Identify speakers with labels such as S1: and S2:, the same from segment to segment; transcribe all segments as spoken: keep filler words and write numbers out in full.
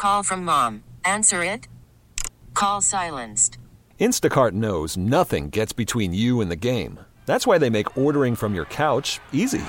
S1: Call from mom. Answer it. Call silenced.
S2: Instacart knows nothing gets between you and the game. That's why they make ordering from your couch easy.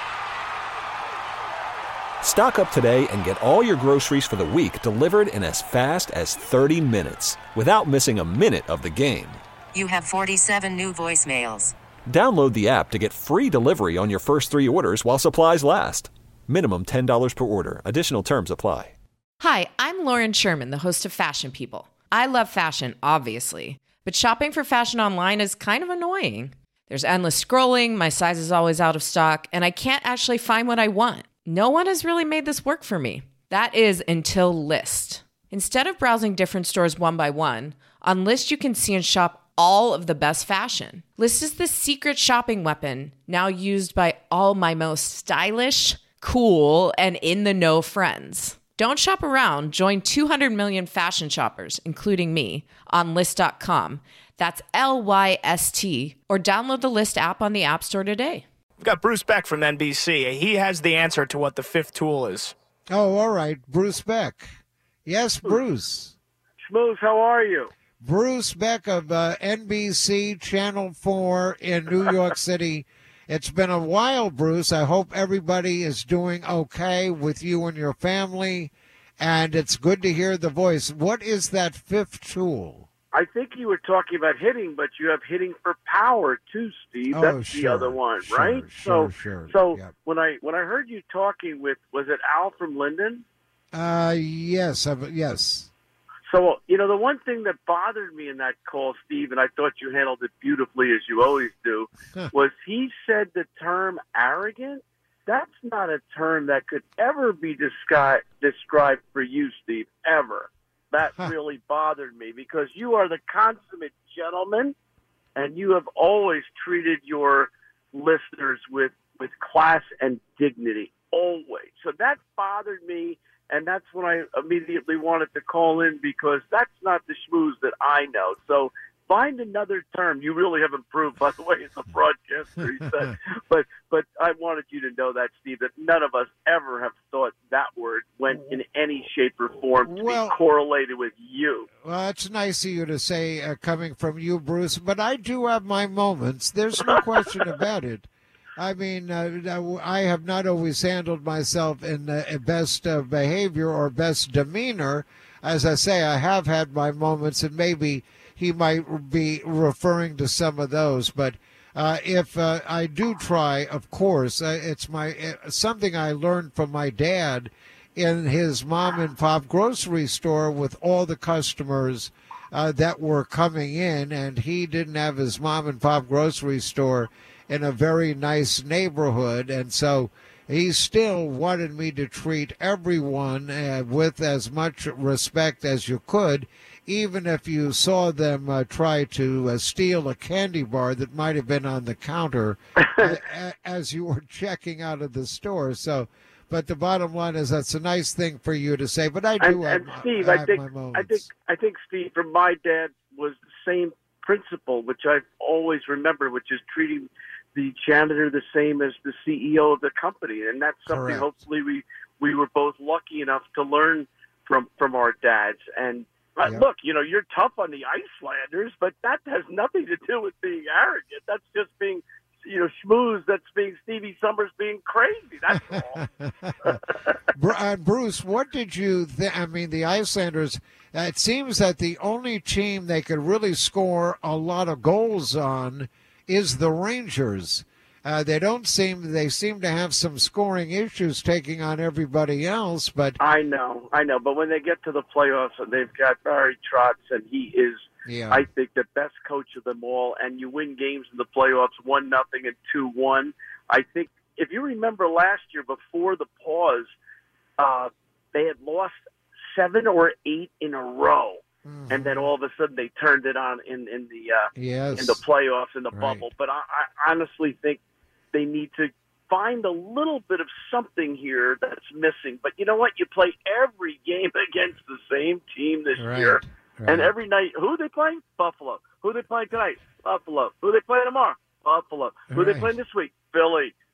S2: Stock up today and get all your groceries for the week delivered in as fast as thirty minutes without missing a minute of the game.
S1: You have forty-seven new voicemails.
S2: Download the app to get free delivery on your first three orders while supplies last. Minimum ten dollars per order. Additional terms apply.
S3: Hi, I'm Lauren Sherman, the host of Fashion People. I love fashion, obviously, but shopping for fashion online is kind of annoying. There's endless scrolling, my size is always out of stock, and I can't actually find what I want. No one has really made this work for me. That is until Lyst. Instead of browsing different stores one by one, on Lyst you can see and shop all of the best fashion. Lyst is the secret shopping weapon now used by all my most stylish, cool, and in-the-know friends. Don't shop around. Join two hundred million fashion shoppers, including me, on Lyst dot com. That's L Y S T. Or download the Lyst app on the App Store today.
S4: We've got Bruce Beck from N B C. He has the answer to what the fifth tool is.
S5: Oh, all right. Bruce Beck. Yes, Bruce.
S6: Schmooze, how are you?
S5: Bruce Beck of uh, N B C Channel four in New York City. It's been a while, Bruce. I hope everybody is doing okay with you and your family, and it's good to hear the voice. What is that fifth tool?
S6: I think you were talking about hitting, but you have hitting for power too, Steve.
S5: Oh,
S6: That's
S5: sure,
S6: the other one,
S5: sure,
S6: right?
S5: Sure,
S6: so,
S5: sure.
S6: so
S5: Yep.
S6: when I when I heard you talking with, was it Al from Linden?
S5: Uh, yes, I've, yes.
S6: So, you know, the one thing that bothered me in that call, Steve, and I thought you handled it beautifully as you always do, was he said the term arrogant. That's not a term that could ever be descri- described for you, Steve, ever. That really bothered me because you are the consummate gentleman, and you have always treated your listeners with, with class and dignity, always. So that bothered me. And that's when I immediately wanted to call in because that's not the schmooze that I know. So find another term. You really have improved, by the way, as a broadcaster, he said. but but I wanted you to know that, Steve, that none of us ever have thought that word went in any shape or form to
S5: Well,
S6: be correlated with you.
S5: Well, it's nice of you to say uh, coming from you, Bruce, but I do have my moments. There's no question about it. I mean, uh, I have not always handled myself in the best uh, behavior or best demeanor. As I say, I have had my moments, and maybe he might be referring to some of those. But uh, if uh, I do try, of course, uh, it's my uh, something I learned from my dad in his mom and pop grocery store with all the customers uh, that were coming in, and he didn't have his mom and pop grocery store in a very nice neighborhood, and so he still wanted me to treat everyone uh, with as much respect as you could, even if you saw them uh, try to uh, steal a candy bar that might have been on the counter uh, as you were checking out of the store. So, but the bottom line is that's a nice thing for you to say. But I do
S6: and,
S5: have,
S6: and Steve,
S5: I
S6: I
S5: have
S6: think
S5: my
S6: I
S5: moments.
S6: think I think Steve, from my dad, was the same principle, which I've always remembered, which is treating the janitor the same as the C E O of the company. And that's something
S5: Correct.
S6: hopefully we, we were both lucky enough to learn from, from our dads. And uh,
S5: Yep.
S6: look, you know, you're tough on the Icelanders, but that has nothing to do with being arrogant. That's just being, you know, schmooze. That's being Stevie Summers being crazy. That's all.
S5: Bru- uh, Bruce, what did you think? I mean, the Icelanders, uh, it seems that the only team they could really score a lot of goals on is the Rangers. Uh, they don't seem, they seem to have some scoring issues taking on everybody else, but
S6: I know, I know. But when they get to the playoffs and they've got Barry Trotz, and he is,
S5: yeah.
S6: I think, the best coach of them all, and you win games in the playoffs one nothing and two one. I think if you remember last year before the pause, uh, they had lost seven or eight in a row. Mm-hmm. And then all of a sudden they turned it on in, in the uh,
S5: yes.
S6: in the playoffs, in the
S5: Right.
S6: bubble. But I, I honestly think they need to find a little bit of something here that's missing. But you know what? You play every game against the same team this
S5: Right.
S6: year.
S5: Right.
S6: And every night, who are they playing? Buffalo. Who are they playing tonight? Buffalo. Who are they playing tomorrow? Buffalo. Who are they
S5: Right.
S6: playing this week? Philly.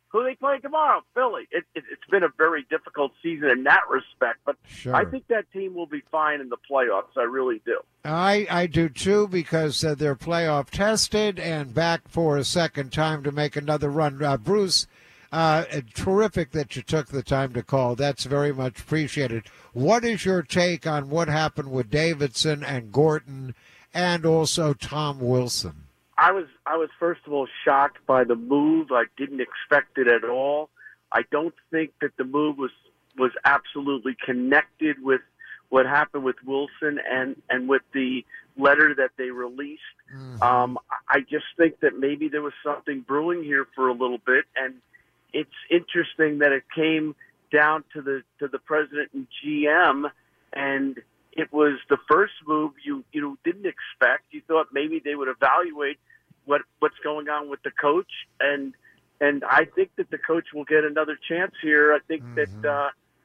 S6: Who they play tomorrow? Philly. It, it, it's been a very difficult season in that respect, but
S5: Sure.
S6: I think that team will be fine in the playoffs. I really do.
S5: I, I do too, because uh, they're playoff tested and back for a second time to make another run. Uh, Bruce, uh, terrific that you took the time to call. That's very much appreciated. What is your take on what happened with Davidson and Gorton and also Tom Wilson?
S6: I was I was first of all shocked by the move. I didn't expect it at all. I don't think that the move was was absolutely connected with what happened with Wilson and, and with the letter that they released. Mm-hmm. Um, I just think that maybe there was something brewing here for a little bit, and it's interesting that it came down to the to the president and G M, and it was the first move you you didn't expect. You thought maybe they would evaluate what what's going on with the coach, and and I think that the coach will get another chance here. I think mm-hmm. that uh,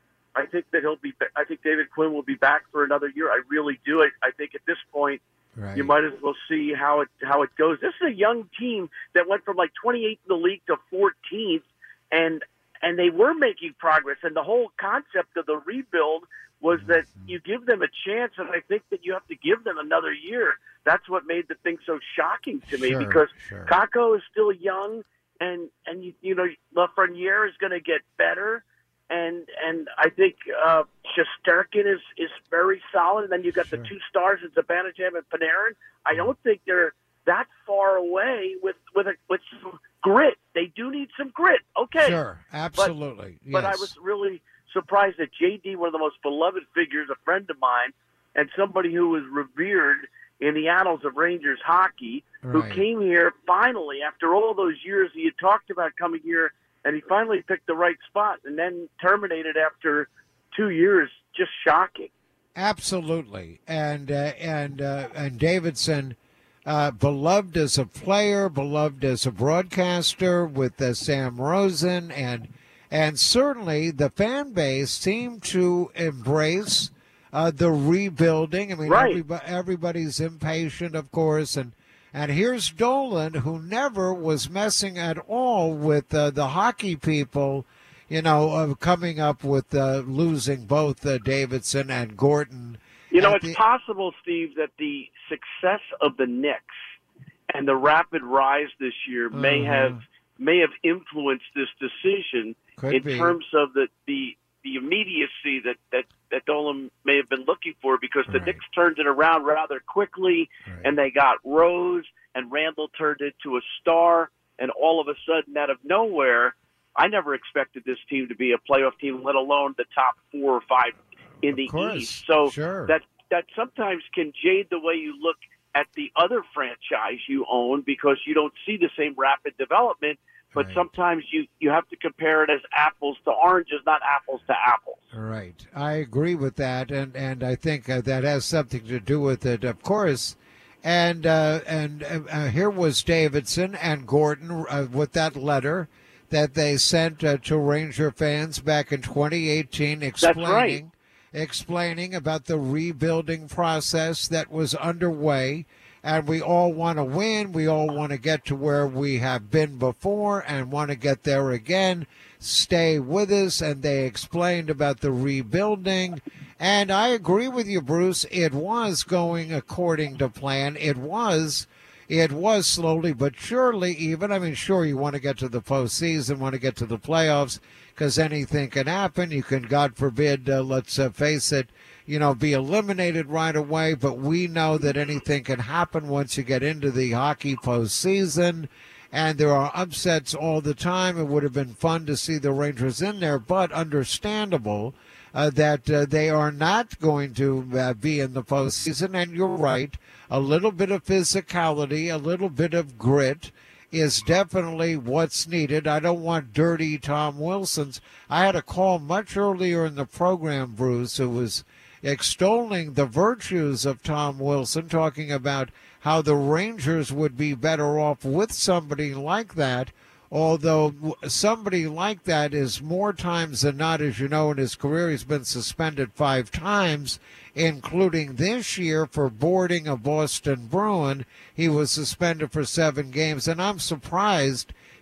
S6: I think that he'll be. I think David Quinn will be back for another year. I really do. I, I think at this point, right. you might as well see how it how it goes. This is a young team that went from like twenty-eighth in the league to fourteenth, and and they were making progress. And the whole concept of the rebuild was mm-hmm. that you give them a chance, and I think that you have to give them another year. That's what made the thing so shocking to me,
S5: sure,
S6: because
S5: sure.
S6: Kakko is still young, and and you, you know Lafreniere is going to get better, and and I think uh, Shesterkin is is very solid. And then you got sure. the two stars in Zibanejad and Panarin. I don't think they're that far away with with a, with some grit. They do need some grit. Okay,
S5: sure, absolutely.
S6: But, yes. but I was really surprised that J D, one of the most beloved figures, a friend of mine, and somebody who was revered in the annals of Rangers hockey, who
S5: right.
S6: came here finally after all those years he had talked about coming here, and he finally picked the right spot and then terminated after two years. Just shocking.
S5: Absolutely. And uh, and uh, and Davidson, uh, beloved as a player, beloved as a broadcaster with uh, Sam Rosen, and and certainly the fan base seemed to embrace Uh, the rebuilding. I mean,
S6: right.
S5: everybody, everybody's impatient, of course, and and here's Dolan, who never was messing at all with uh, the hockey people, you know, uh, coming up with uh, losing both uh, Davidson and Gorton.
S6: You know, it's
S5: the,
S6: possible, Steve, that the success of the Knicks and the rapid rise this year uh-huh. may have may have influenced this decision
S5: Could
S6: in
S5: be.
S6: terms of the the. the immediacy that, that, that Dolan may have been looking for, because the
S5: right.
S6: Knicks turned it around rather quickly,
S5: right.
S6: and they got Rose, and Randall turned into a star, and all of a sudden, out of nowhere, I never expected this team to be a playoff team, let alone the top four or five in
S5: of
S6: the
S5: course.
S6: East. So
S5: sure.
S6: that that sometimes can jade the way you look at the other franchise you own, because you don't see the same rapid development. But
S5: right.
S6: sometimes you, you have to compare it as apples to oranges, not apples to apples.
S5: Right. I agree with that, and, and I think uh, that has something to do with it, of course. And uh, and uh, here was Davidson and Gorton uh, with that letter that they sent uh, to Ranger fans back in twenty eighteen, explaining
S6: That's right.
S5: explaining about the rebuilding process that was underway. And we all want to win. We all want to get to where we have been before and want to get there again. Stay with us. And they explained about the rebuilding. And I agree with you, Bruce. It was going according to plan. It was. It was slowly but surely even. I mean, sure, you want to get to the postseason, want to get to the playoffs, because anything can happen. You can, God forbid, uh, let's uh, face it, you know, be eliminated right away. But we know that anything can happen once you get into the hockey postseason. And there are upsets all the time. It would have been fun to see the Rangers in there, but understandable uh, that uh, they are not going to uh, be in the postseason. And you're right, a little bit of physicality, a little bit of grit is definitely what's needed. I don't want dirty Tom Wilson's. I had a call much earlier in the program, Bruce, who was extolling the virtues of Tom Wilson, talking about how the Rangers would be better off with somebody like that, although somebody like that is more times than not, as you know, in his career, he's been suspended five times, including this year for boarding a Boston Bruin. He was suspended for seven games, and I'm surprised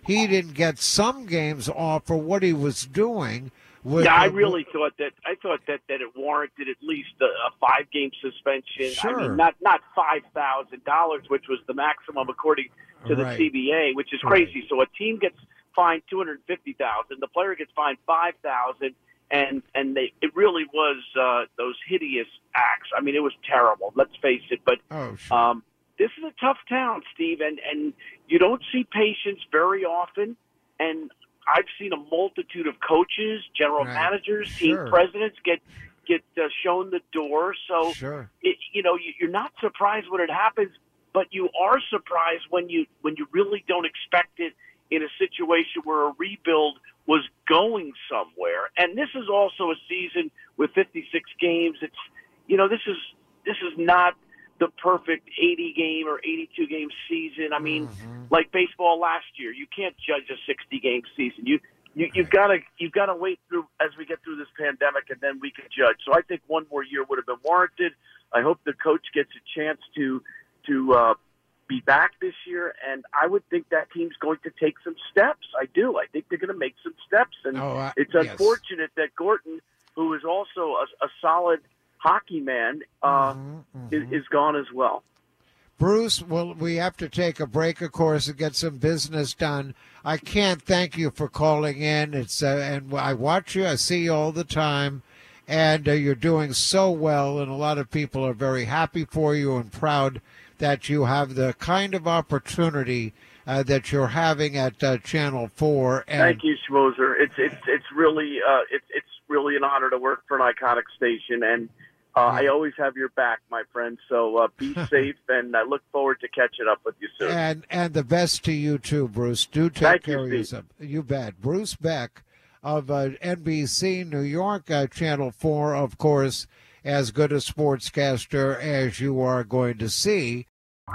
S5: he didn't get some games off for what he was doing. With,
S6: yeah, I
S5: uh,
S6: really thought that. I thought that, that it warranted at least a, a five-game suspension.
S5: Sure.
S6: I mean, not not five thousand dollars, which was the maximum according to the
S5: Right.
S6: C B A, which is crazy.
S5: Right.
S6: So a team gets fined two hundred fifty thousand, the player gets fined five thousand, and and they it really was uh, those hideous acts. I mean, it was terrible. Let's face it. But
S5: Oh, sure.
S6: um, this is a tough town, Steve, and and you don't see patience very often, and I've seen a multitude of coaches, general
S5: Right.
S6: managers,
S5: Sure.
S6: team presidents get get uh, shown the door. So,
S5: Sure.
S6: it, you know, you, you're not surprised when it happens, but you are surprised when you when you really don't expect it in a situation where a rebuild was going somewhere. And this is also a season with fifty-six games. It's you know, this is this is not the perfect eighty game or eighty-two game season. I mean,
S5: Mm-hmm.
S6: like baseball last year, you can't judge a sixty game season. You, you you've got to you've got to wait through as we get through this pandemic, and then we can judge. So I think one more year would have been warranted. I hope the coach gets a chance to to uh, be back this year, and I would think that team's going to take some steps. I do. I think they're going to make some steps, and
S5: Oh, uh,
S6: it's
S5: yes.
S6: unfortunate that Gorton, who is also a, a solid hockey man, uh,
S5: Mhm, mhm.
S6: is, is gone as well.
S5: Bruce, well, we have to take a break, of course, and get some business done. I can't thank you for calling in. It's uh, and I watch you, I see you all the time, and uh, you're doing so well, and a lot of people are very happy for you and proud that you have the kind of opportunity uh, that you're having at uh, Channel Four. And
S6: Thank you, Schmoser. It's it's it's really uh, it's it's really an honor to work for an iconic station, and uh, I always have your back, my friend. So uh, be safe, and I look forward to catching up with you soon.
S5: And and the best to you too, Bruce. Do take
S6: Thank
S5: care
S6: you,
S5: of
S6: Steve.
S5: yourself. You bet. Bruce Beck of uh, N B C New York, uh, Channel Four, of course, as good a sportscaster as you are going to see.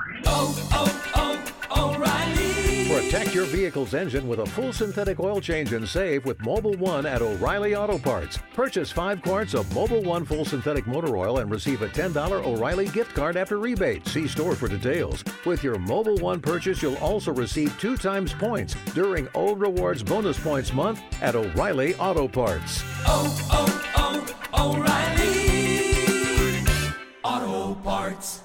S7: Protect your vehicle's engine with a full synthetic oil change and save with Mobile One at O'Reilly Auto Parts. Purchase five quarts of Mobile One full synthetic motor oil and receive a ten dollars O'Reilly gift card after rebate. See store for details. With your Mobile One purchase, you'll also receive two times points during O Rewards Bonus Points Month at O'Reilly Auto Parts.
S8: Oh, oh, oh, O'Reilly Auto Parts.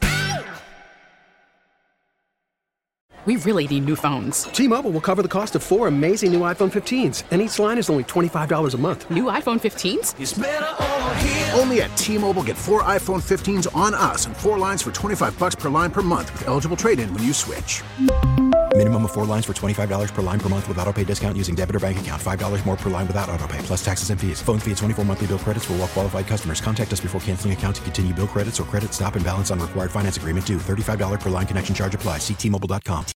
S9: We really need new phones.
S10: T-Mobile will cover the cost of four amazing new iPhone fifteens, and each line is only twenty-five dollars a month.
S9: New iPhone fifteens?
S8: It's better over here.
S11: Only at T-Mobile, get four iPhone fifteens on us and four lines for twenty-five dollars per line per month with eligible trade-in when you switch.
S12: Minimum of four lines for twenty-five dollars per line per month with autopay discount using debit or bank account. five dollars more per line without autopay, plus taxes and fees. Phone fee at twenty-four monthly bill credits for well-qualified customers. Contact us before canceling account to continue bill credits or credit stop and balance on required finance agreement due. thirty-five dollars per line connection charge applies. See T Mobile dot com.